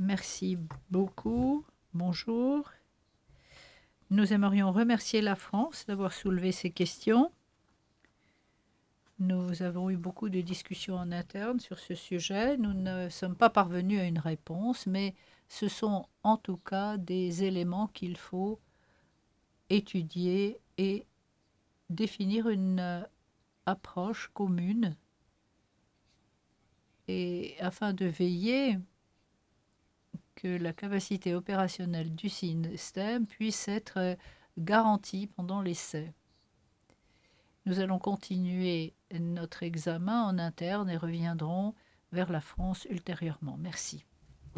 Merci beaucoup. Bonjour. Nous aimerions remercier la France d'avoir soulevé ces questions. Nous avons eu beaucoup de discussions en interne sur ce sujet. Nous ne sommes pas parvenus à une réponse, mais ce sont en tout cas des éléments qu'il faut étudier et définir une approche commune et afin de veiller que la capacité opérationnelle du système puisse être garantie pendant l'essai. Nous allons continuer notre examen en interne et reviendrons vers la France ultérieurement. Merci.